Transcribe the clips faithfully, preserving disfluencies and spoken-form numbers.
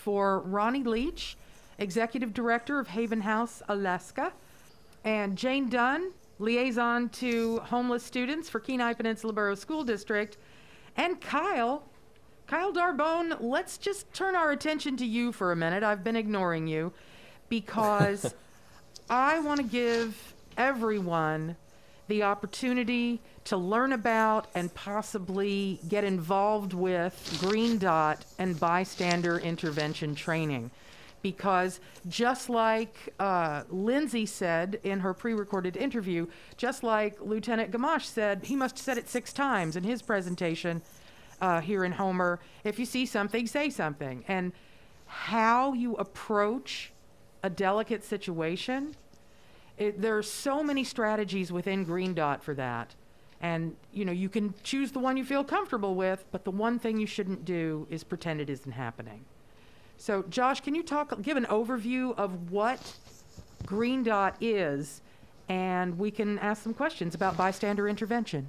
for Ronnie Leach, Executive Director of Haven House, Alaska, and Jane Dunn, Liaison to Homeless Students for Kenai Peninsula Borough School District, and Kyle, Kyle Darbone. Let's just turn our attention to you for a minute. I've been ignoring you because I want to give everyone the opportunity to learn about and possibly get involved with Green Dot and bystander intervention training. Because just like uh, Lindsay said in her pre-recorded interview, just like Lieutenant Gamache said, he must have said it six times in his presentation uh, here in Homer, if you see something, say something. And how you approach a delicate situation, it, there are so many strategies within Green Dot for that. And, you know, you can choose the one you feel comfortable with, but the one thing you shouldn't do is pretend it isn't happening. So, Josh, can you talk, give an overview of what Green Dot is, and we can ask some questions about bystander intervention.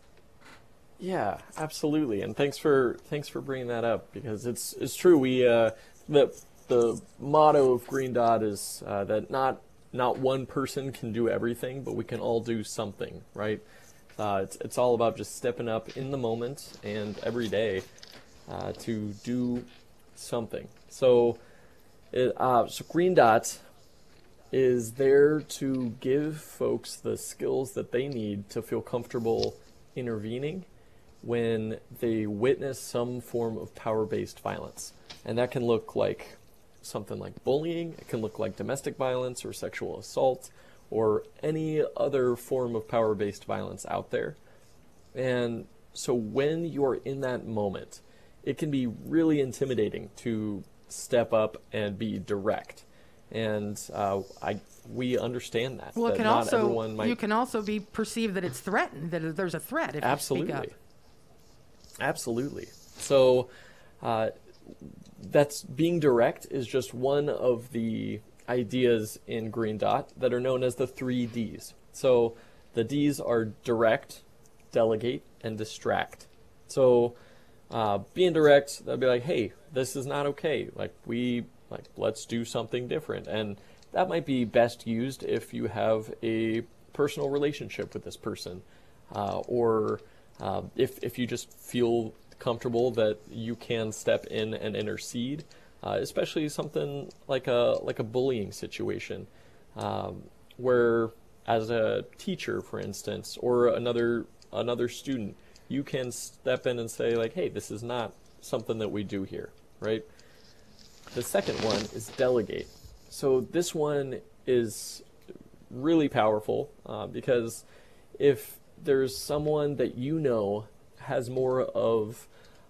Yeah, absolutely, and thanks for thanks for bringing that up, because it's it's true. We uh, the the motto of Green Dot is uh, that not not one person can do everything, but we can all do something, right? Uh, it's it's all about just stepping up in the moment and every day uh, to do something. So, it, uh, so Green Dot is there to give folks the skills that they need to feel comfortable intervening when they witness some form of power-based violence. And that can look like something like bullying, it can look like domestic violence or sexual assault, or any other form of power-based violence out there. And so when you're in that moment, it can be really intimidating to step up and be direct. And uh, I we understand that. Well, that it can not also, everyone might... you can also be perceived that it's threatened, that there's a threat if Absolutely. you speak up. Absolutely. So uh, that's being direct is just one of the ideas in Green Dot that are known as the three Ds. So the Ds are direct, delegate, and distract. So uh, being direct, they'll be like, hey, this is not okay. Like we, like, let's do something different. And that might be best used if you have a personal relationship with this person, uh, or uh, if if you just feel comfortable that you can step in and intercede, uh, especially something like a like a bullying situation, um, where as a teacher, for instance, or another another student, you can step in and say like, hey, this is not something that we do here, right? The second one is delegate. So this one is really powerful uh, because if there's someone that you know has more of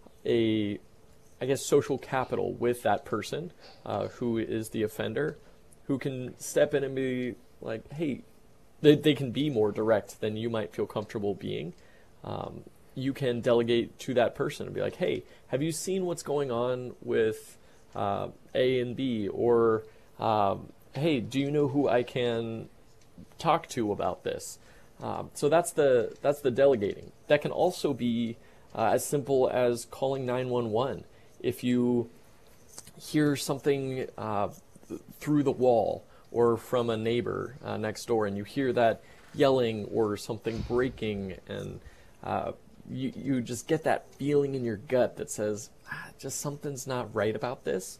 a, I guess, social capital with that person uh, who is the offender, who can step in and be like, hey, they, they can be more direct than you might feel comfortable being. Um, you can delegate to that person and be like, hey, have you seen what's going on with uh, A and B? Or Um, hey, do you know who I can talk to about this? Um, so that's the that's the delegating. That can also be uh, as simple as calling nine one one. If you hear something uh, through the wall or from a neighbor uh, next door, and you hear that yelling or something breaking, and uh, you you just get that feeling in your gut that says, ah, just something's not right about this,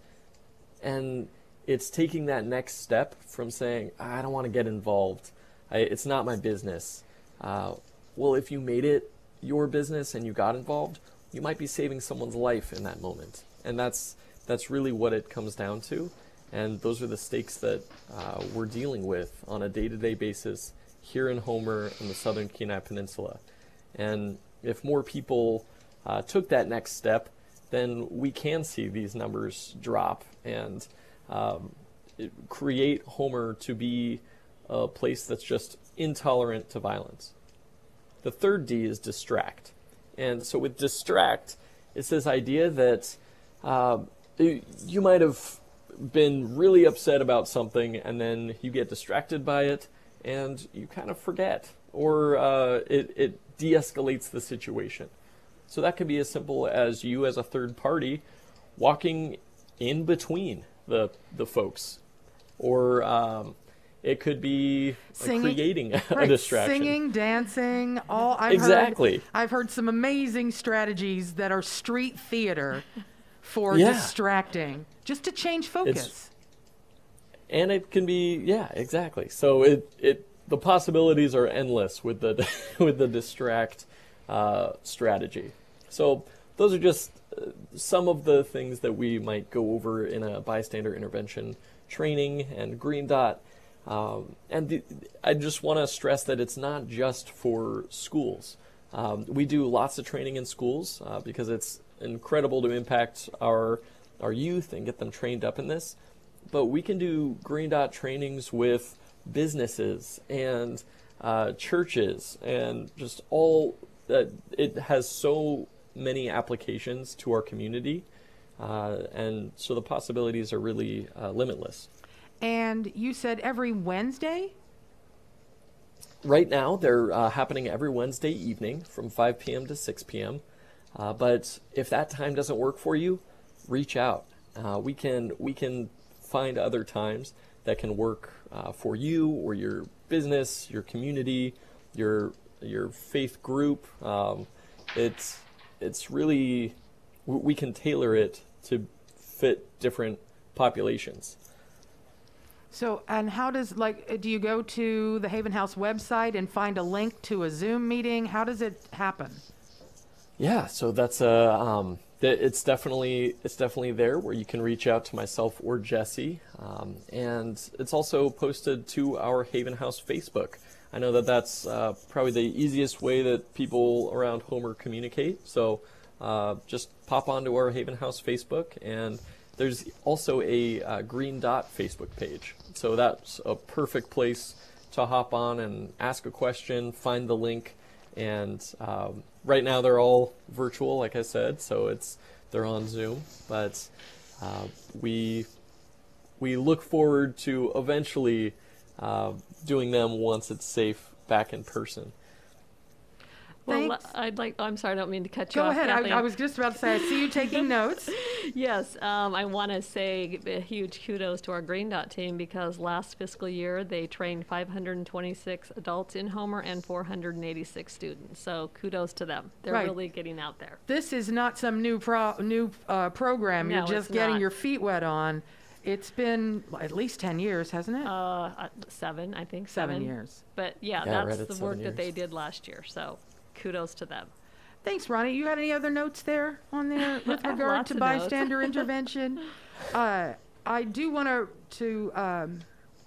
and it's taking that next step from saying, I don't want to get involved, I, it's not my business. Uh, well, if you made it your business and you got involved, you might be saving someone's life in that moment. And that's that's really what it comes down to. And those are the stakes that uh, we're dealing with on a day-to-day basis here in Homer and the Southern Kenai Peninsula. And if more people uh, took that next step, then we can see these numbers drop and Um, it, create Homer to be a place that's just intolerant to violence. The third D is distract. And so with distract, it's this idea that uh, you might have been really upset about something, and then you get distracted by it, and you kind of forget, or uh, it, it de-escalates the situation. So that could be as simple as you as a third party walking in between the the folks, or um, it could be Singing, creating a right, distraction. Singing, dancing, all. I've Exactly. Heard, I've heard some amazing strategies that are street theater for Yeah. distracting, just to change focus. It's, and it can be, yeah, exactly. So it it the possibilities are endless with the with the distract uh, strategy. So those are just uh, some of the things that we might go over in a bystander intervention training and Green Dot. Um, and the, I just want to stress that it's not just for schools. Um, we do lots of training in schools uh, because it's incredible to impact our our youth and get them trained up in this. But we can do Green Dot trainings with businesses and uh, churches and just all that. It has so many applications to our community, uh, and so the possibilities are really uh, limitless. And you said every Wednesday? Right now, they're uh, happening every Wednesday evening from five p.m. to six p.m. Uh, but if that time doesn't work for you, reach out. Uh, we can we can find other times that can work uh, for you or your business, your community, your your faith group. Um, it's it's really we can tailor it to fit different populations. So, and how does, like, do you go to the Haven House website and find a link to a Zoom meeting? How does it happen? Yeah, so that's a, um, it's definitely, it's definitely there where you can reach out to myself or Jesse. Um, and it's also posted to our Haven House Facebook. I know that that's uh, probably the easiest way that people around Homer communicate. So uh, just pop onto our Haven House Facebook, and there's also a uh, Green Dot Facebook page. So that's a perfect place to hop on and ask a question, find the link. And um, right now they're all virtual, like I said, so it's they're on Zoom. But uh, we we look forward to eventually uh, doing them once it's safe back in person. Well, Thanks. I'd like. I'm sorry, I don't mean to cut you Go off. ahead. I, Kathleen. I was just about to say, I see you taking notes. Yes, um, I want to say a huge kudos to our Green Dot team, because last fiscal year they trained five hundred twenty-six adults in Homer and four hundred eighty-six students. So kudos to them. They're Right. really getting out there. This is not some new pro, new uh, program. No, You're just it's getting not. your feet wet on. It's been at least ten years, hasn't it? Uh, uh, seven, I think. Seven Seven, years. But yeah, Yeah, right that's at the seven work that they years. did last year. So kudos to them. Thanks, Ronnie. You had any other notes there on there with I have regard lots to of notes. bystander intervention? Uh, I do want to to um,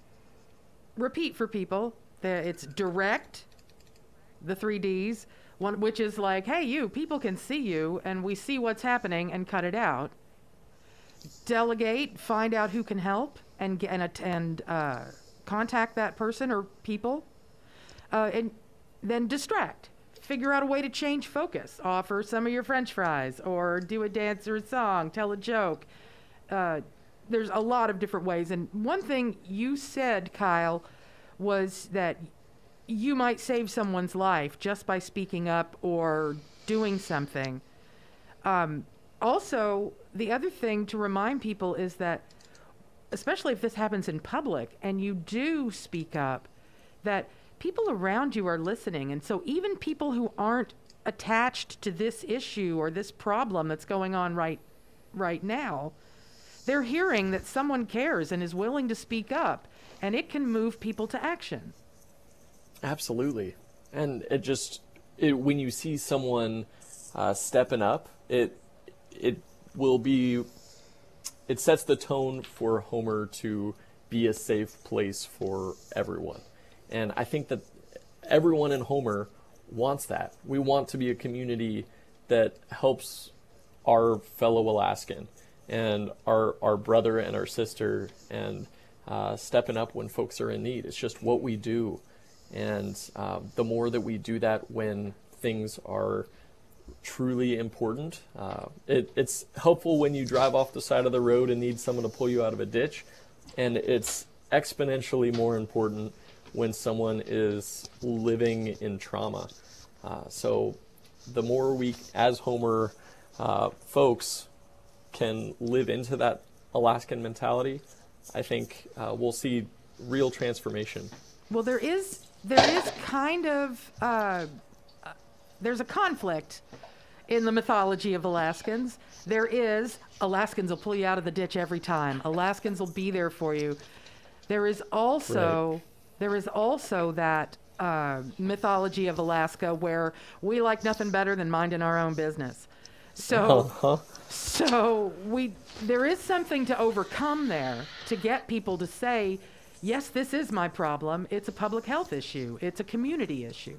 repeat for people that it's direct, the three Ds, one which is like, hey, you people can see you, and we see what's happening and cut it out. Delegate, find out who can help, and get, and attend, uh, contact that person or people, uh, and then distract. Figure out a way to change focus. Offer some of your French fries, or do a dance or a song, tell a joke. Uh, there's a lot of different ways. And one thing you said, Kyle, was that you might save someone's life just by speaking up or doing something. Um, also, the other thing to remind people is that, especially if this happens in public and you do speak up, that people around you are listening. And so even people who aren't attached to this issue or this problem that's going on right right now, they're hearing that someone cares and is willing to speak up, and it can move people to action. Absolutely. And it just, it, when you see someone uh, stepping up, it it will be, it sets the tone for Homer to be a safe place for everyone. And I think that everyone in Homer wants that. We want to be a community that helps our fellow Alaskan and our our brother and our sister, and uh, stepping up when folks are in need. It's just what we do. And uh, the more that we do that when things are truly important, uh, it, it's helpful when you drive off the side of the road and need someone to pull you out of a ditch. And it's exponentially more important when someone is living in trauma. Uh, so the more we, as Homer uh, folks, can live into that Alaskan mentality, I think uh, we'll see real transformation. Well, there is there is kind of uh, uh, there's a conflict in the mythology of Alaskans. There is Alaskans will pull you out of the ditch every time. Alaskans will be there for you. There is also Right. there is also that uh, mythology of Alaska where we like nothing better than minding our own business. So Uh-huh. so we there is something to overcome there to get people to say, yes, this is my problem. It's a public health issue. It's a community issue.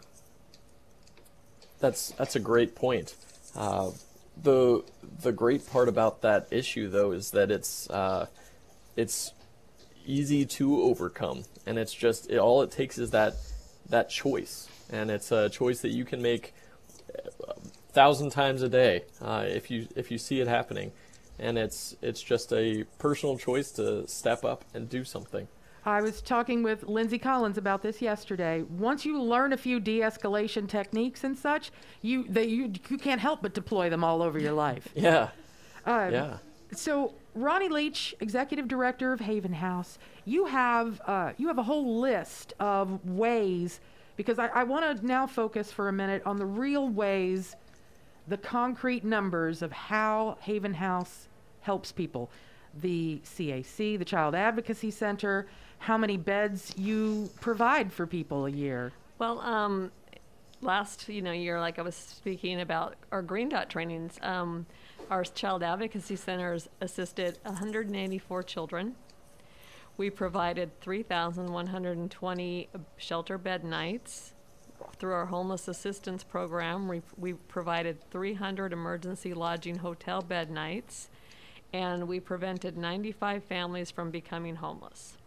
That's that's a great point. Uh, the the great part about that issue, though, is that it's uh, it's easy to overcome, and it's just it, all it takes is that that choice, and it's a choice that you can make a thousand times a day uh, if you if you see it happening, and it's it's just a personal choice to step up and do something. I was talking with Lindsay Collins about this yesterday. Once you learn a few de-escalation techniques and such, you they, you you can't help but deploy them all over your life. Yeah, Um, yeah. So, Ronnie Leach, Executive Director of Haven House, you have uh, you have a whole list of ways, because I, I want to now focus for a minute on the real ways, the concrete numbers of how Haven House helps people. The C A C, the Child Advocacy Center, how many beds you provide for people a year. Well, um, last you know year, like I was speaking about our Green Dot trainings, um, our Child Advocacy Centers assisted one hundred eighty-four children. We provided three thousand one hundred twenty shelter bed nights. Through our homeless assistance program, we, we provided three hundred emergency lodging hotel bed nights, and we prevented ninety-five families from becoming homeless.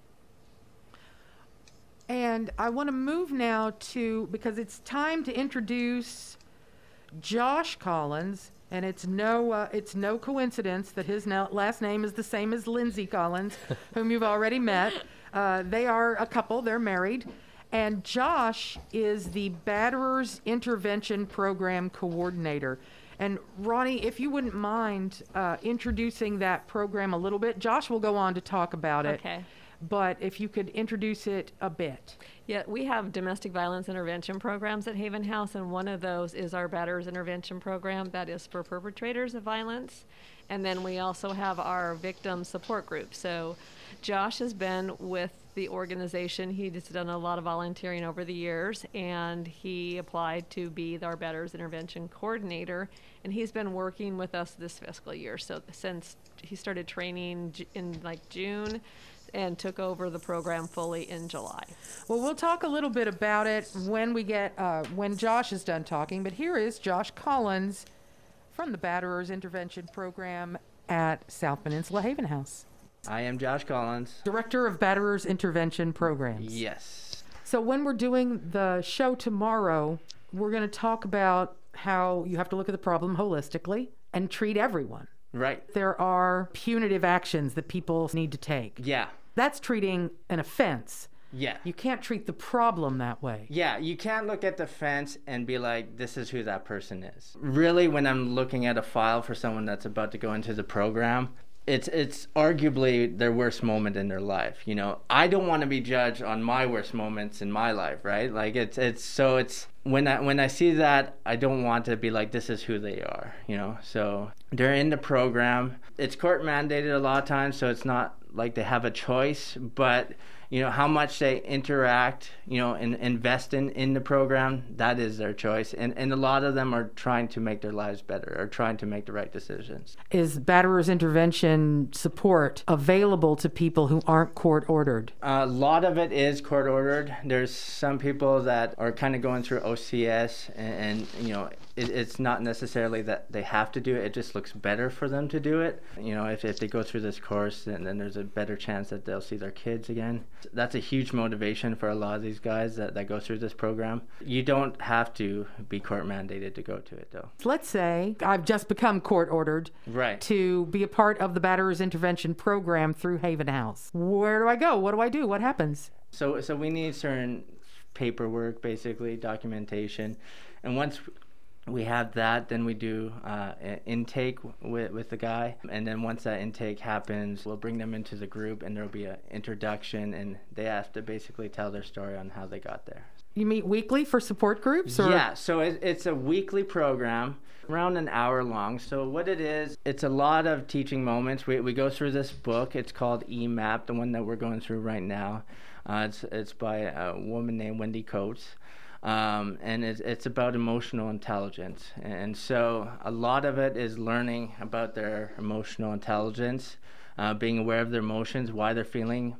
And I want to move now to, because it's time to introduce Josh Collins, and it's no uh, it's no coincidence that his now last name is the same as Lindsay Collins, whom you've already met. Uh, they are a couple, they're married. And Josh is the Batterers Intervention Program Coordinator. And Ronnie, if you wouldn't mind uh, introducing that program a little bit. Josh will go on to talk about it. Okay. But if you could introduce it a bit. Yeah, we have domestic violence intervention programs at Haven House, and one of those is our Batterers Intervention Program that is for perpetrators of violence. And then we also have our victim support group. So Josh has been with the organization. He's done a lot of volunteering over the years, and he applied to be our Batterers Intervention Coordinator, and he's been working with us this fiscal year. So since he started training J- in like June, and took over the program fully in July. Well, we'll talk a little bit about it when we get uh, when Josh is done talking. But here is Josh Collins from the Batterers Intervention Program at South Peninsula Haven House, I am Josh Collins. Director of Batterers Intervention Programs. Yes. So when we're doing the show tomorrow, we're going to talk about how you have to look at the problem holistically and treat everyone. Right. There are punitive actions that people need to take. Yeah. That's treating an offense. Yeah. You can't treat the problem that way. Yeah, you can't look at the fence and be like, this is who that person is. Really, when I'm looking at a file for someone that's about to go into the program, it's it's arguably their worst moment in their life. You know, I don't want to be judged on my worst moments in my life, right? Like it's it's so it's when I when I see that, I don't want to be like, this is who they are, you know. So they're in the program. It's court mandated a lot of times, so it's not like they have a choice, but you know, how much they interact, you know, and invest in, in the program, that is their choice. And and a lot of them are trying to make their lives better, or trying to make the right decisions. Is Batterers Intervention support available to people who aren't court ordered? A lot of it is court ordered. There's some people that are kind of going through O C S, and, and you know, it, it's not necessarily that they have to do it. It just looks better for them to do it. You know, if, if they go through this course, then, then there's a better chance that they'll see their kids again. That's a huge motivation for a lot of these guys that, that go through this program. You don't have to be court mandated to go to it, though. Let's say I've just become court ordered Right. to be a part of the Batterers Intervention Program through Haven House. Where do I go? What do I do? What happens? So so we need certain paperwork, basically, documentation. And once We have that, then we do uh, an intake with, with the guy, and then once that intake happens, we'll bring them into the group, and there'll be an introduction, and they have to basically tell their story on how they got there. You meet weekly for support groups? Or? Yeah, so it, it's a weekly program, around an hour long. So what it is, it's a lot of teaching moments. We we go through this book. It's called E MAP, the one that we're going through right now. Uh, it's it's by a woman named Wendy Coates. Um, and it's, it's about emotional intelligence. And so a lot of it is learning about their emotional intelligence, uh, being aware of their emotions, why they're feeling,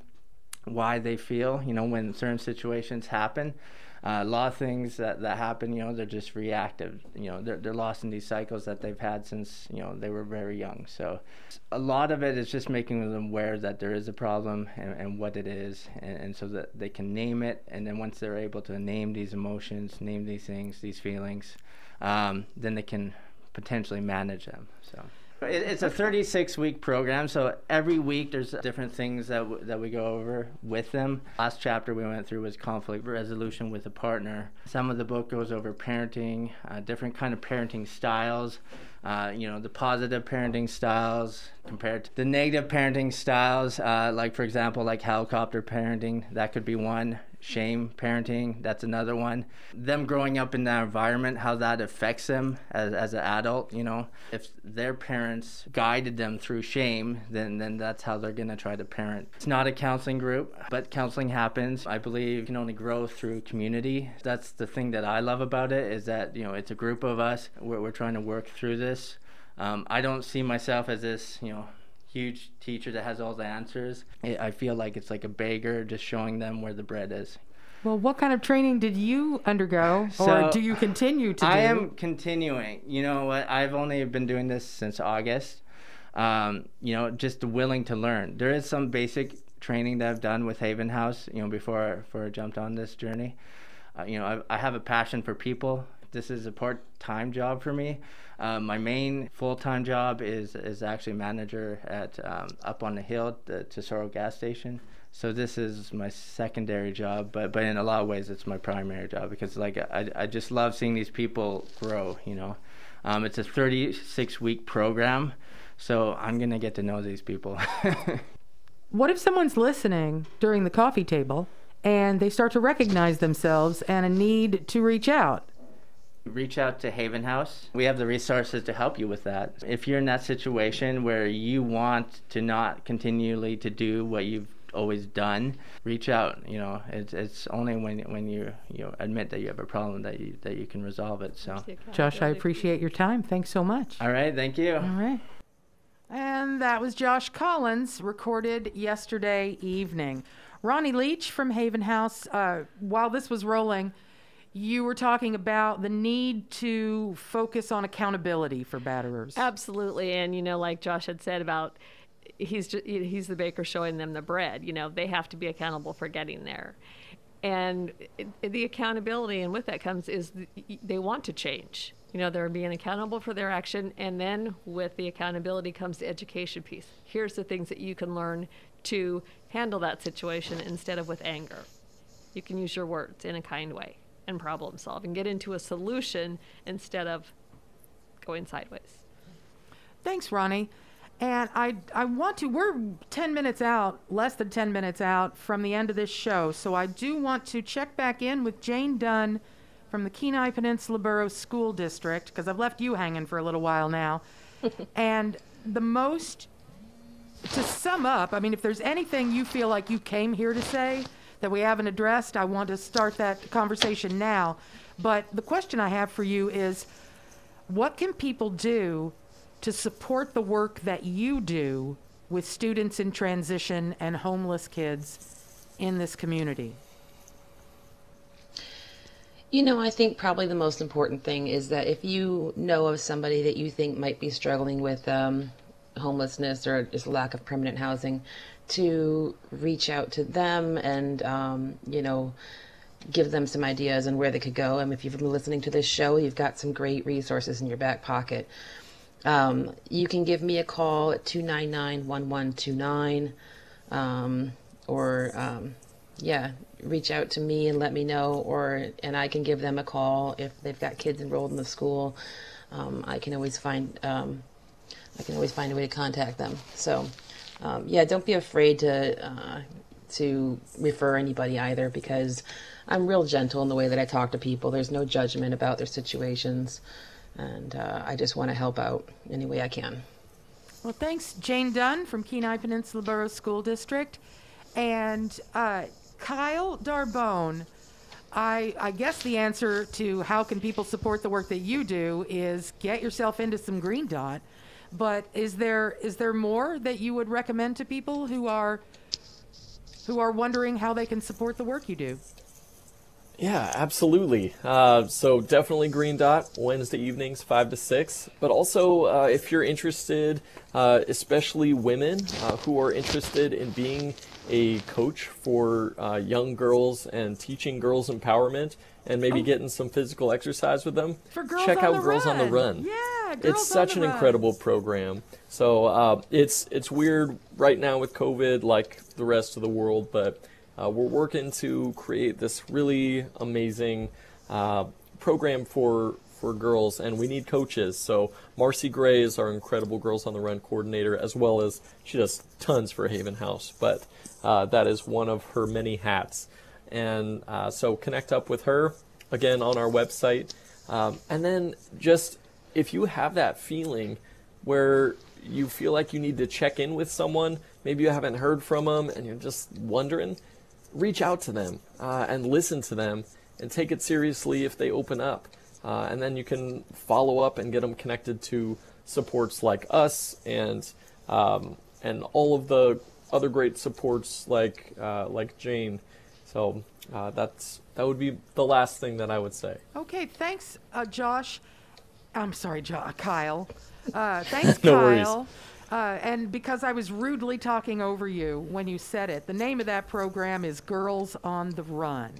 why they feel, you know, when certain situations happen. Uh, a lot of things that, that happen, you know, they're just reactive. You know, they're, they're lost in these cycles that they've had since, you know, they were very young. So a lot of it is just making them aware that there is a problem and, and what it is, and, and so that they can name it. And then once they're able to name these emotions, name these things, these feelings, um, then they can potentially manage them. So it's a thirty-six week program, so every week there's different things that w- that we go over with them. Last chapter we went through was conflict resolution with a partner. Some of the book goes over parenting, uh, different kind of parenting styles, uh, you know, the positive parenting styles compared to the negative parenting styles, uh, like for example, like helicopter parenting, that could be one. Shame parenting, that's another one. Them growing up in that environment, how that affects them as as an adult, you know. If their parents guided them through shame, then then that's how they're gonna try to parent. It's not a counseling group, but counseling happens. I believe you can only grow through community. That's the thing that I love about it, is that, you know, it's a group of us. We're, we're trying to work through this. Um, I don't see myself as this, you know, huge teacher that has all the answers. I feel like it's like a beggar just showing them where the bread is. Well, what kind of training did you undergo, So, or do you continue to do? I am continuing. You know what? I've only been doing this since August. Um, you know, just willing to learn. There is some basic training that I've done with Haven House, you know, before, before I jumped on this journey. Uh, you know, I, I have a passion for people. This is a part-time job for me. Uh, my main full-time job is is actually manager at um, up on the hill, the Tesoro gas station. So this is my secondary job, but but in a lot of ways it's my primary job, because like I I just love seeing these people grow. You know, um, it's a thirty-six week program, so I'm gonna get to know these people. What if someone's listening during the coffee table and they start to recognize themselves and a need to reach out? Reach out to Haven House. We have the resources to help you with that. If you're in that situation where you want to not continually to do what you've always done, reach out. You know, it's it's only when when you you know, admit that you have a problem that you that you can resolve it. So, Josh, I appreciate your time. Thanks so much. All right, thank you. All right. And that was Josh Collins, recorded yesterday evening. Ronnie Leach from Haven House. Uh, while this was rolling, you were talking about the need to focus on accountability for batterers. Absolutely. And, you know, like Josh had said about he's just, he's the baker showing them the bread. You know, they have to be accountable for getting there. And it, the accountability, and with that comes, is the, they want to change. You know, they're being accountable for their action. And then with the accountability comes the education piece. Here's the things that you can learn to handle that situation instead of with anger. You can use your words in a kind way and problem solve and get into a solution instead of going sideways. Thanks, Ronnie. And I I want to, we're ten minutes out, less than ten minutes out from the end of this show. So I do want to check back in with Jane Dunn from the Kenai Peninsula Borough School District, because I've left you hanging for a little while now. And the most, to sum up, I mean, if there's anything you feel like you came here to say that we haven't addressed, I want to start that conversation now. But the question I have for you is, what can people do to support the work that you do with students in transition and homeless kids in this community? You know, I think probably the most important thing is that if you know of somebody that you think might be struggling with um, homelessness or just lack of permanent housing, to reach out to them and, um, you know, give them some ideas on where they could go. And if you've been listening to this show, you've got some great resources in your back pocket. Um, you can give me a call at two nine nine, one one two nine, um, or um, yeah, reach out to me and let me know, or and I can give them a call if they've got kids enrolled in the school. Um, I can always find um, I can always find a way to contact them. So, um, yeah, don't be afraid to uh, to refer anybody either, because I'm real gentle in the way that I talk to people. There's no judgment about their situations, and uh, I just want to help out any way I can. Well, thanks, Jane Dunn from Kenai Peninsula Borough School District, and uh, Kyle Darbone. I, I guess the answer to how can people support the work that you do is get yourself into some Green Dot. But is there is there more that you would recommend to people who are who are wondering how they can support the work you do? Yeah, absolutely. Uh, so definitely Green Dot, Wednesday evenings, five to six. But also, uh, if you're interested, uh, especially women uh, who are interested in being a coach for uh, young girls and teaching girls empowerment and maybe Oh. getting some physical exercise with them, For Girls check on out the Girls on the Run. Run. Yeah, Girls It's such on an the incredible Run. program. So uh, it's it's weird right now with COVID, like the rest of the world, but uh, we're working to create this really amazing uh, program for for girls, and we need coaches. So Marcy Gray is our incredible Girls on the Run coordinator, as well as she does tons for Haven House, but uh, that is one of her many hats. And uh, so connect up with her again on our website, um, and then just if you have that feeling where you feel like you need to check in with someone, maybe you haven't heard from them and you're just wondering, reach out to them uh, and listen to them and take it seriously if they open up. Uh, and then you can follow up and get them connected to supports like us and um, and all of the other great supports like uh, like Jane. So uh, that's that would be the last thing that I would say. Okay, thanks, uh, Josh. I'm sorry, jo- Kyle. Uh, thanks, No worries. Kyle. Uh, and because I was rudely talking over you when you said it, the name of that program is Girls on the Run.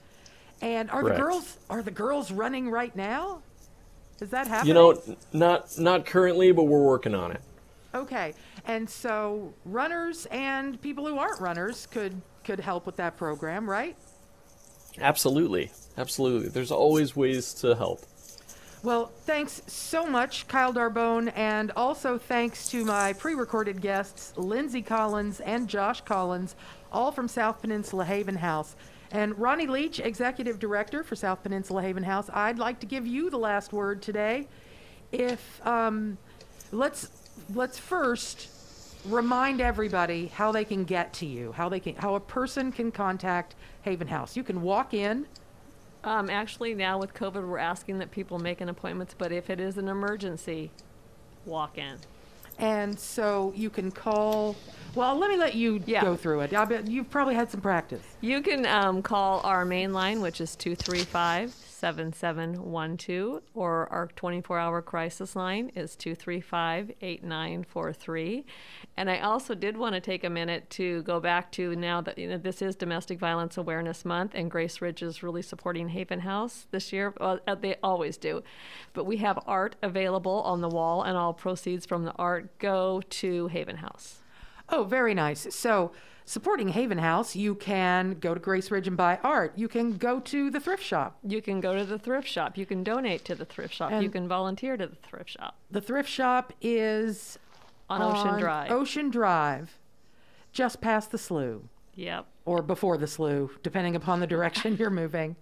And are Correct. the girls are the girls running right now? Is that happening? You know, n- not not currently, but we're working on it. Okay. And so runners and people who aren't runners could could help with that program, right? Absolutely, absolutely. There's always ways to help. Well, thanks so much, Kyle Darbone, and also thanks to my pre-recorded guests, Lindsay Collins and Josh Collins, all from South Peninsula Haven House. And Ronnie Leach, Executive Director for South Peninsula Haven House, I'd like to give you the last word today. If um, let's let's first remind everybody how they can get to you, how they can, how a person can contact Haven House. You can walk in. Um, actually, now with COVID, we're asking that people make an appointment, but if it is an emergency, walk in. And so you can call. Well, let me let you Yeah. go through it. I bet you've probably had some practice. You can um, call our main line, which is two three five, seven seven one two, or our twenty-four hour crisis line is two three five, eight nine four three. And I also did want to take a minute to go back to now that you know, this is Domestic Violence Awareness Month, and Grace Ridge is really supporting Haven House this year. Well, uh, they always do. But we have art available on the wall, and all proceeds from the art go to Haven House. Oh, very nice. So, supporting Haven House, you can go to Grace Ridge and buy art. You can go to the thrift shop. You can go to the thrift shop. You can donate to the thrift shop. And- you can volunteer to the thrift shop. The thrift shop is On Ocean Drive. Ocean Drive, just past the slough, Yep. or before the slough, depending upon the direction you're moving.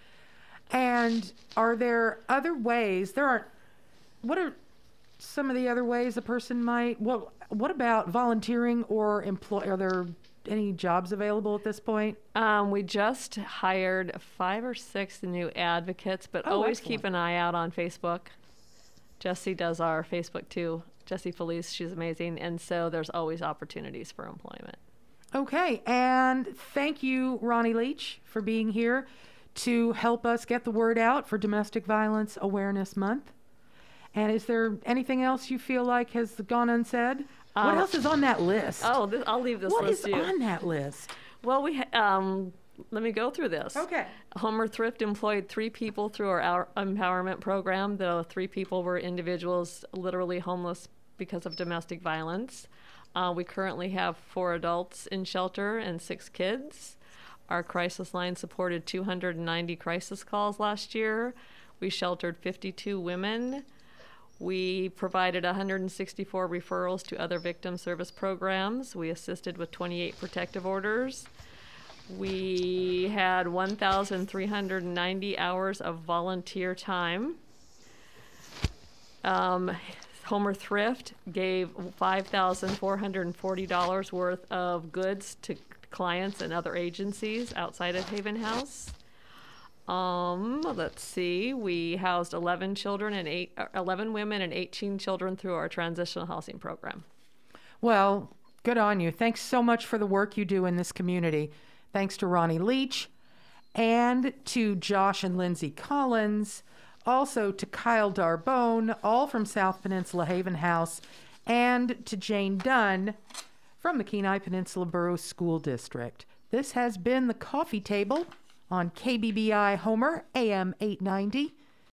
And are there other ways? There aren't. What are some of the other ways a person might? What What about volunteering or employ? Are there any jobs available at this point? Um, we just hired five or six new advocates, but Oh, always excellent. keep an eye out on Facebook. Jessie does our Facebook too. Jessie Felice, she's amazing. And so there's always opportunities for employment. Okay, and thank you, Ronnie Leach, for being here to help us get the word out for Domestic Violence Awareness Month. And is there anything else you feel like has gone unsaid? what Um, else is on that list? Oh, this, I'll leave this what list is to you. on that list? Well, we ha- um, let me go through this. Okay. Homer Thrift employed three people through our, our empowerment program. The three people were individuals literally homeless because of domestic violence. Uh, we currently have four adults in shelter and six kids. Our crisis line supported two hundred ninety crisis calls last year. We sheltered fifty-two women. We provided one hundred sixty-four referrals to other victim service programs. We assisted with twenty-eight protective orders. We had one thousand three hundred ninety hours of volunteer time. Um, Homer Thrift gave five thousand four hundred forty dollars worth of goods to clients and other agencies outside of Haven House. Um, let's see, we housed eleven children and eight, uh, eleven women and eighteen children through our transitional housing program. Well, good on you. Thanks so much for the work you do in this community. Thanks to Ronnie Leach and to Josh and Lindsay Collins, also to Kyle Darbone, all from South Peninsula Haven House, and to Jane Dunn from the Kenai Peninsula Borough School District. This has been The Coffee Table on K B B I Homer, A M eight ninety.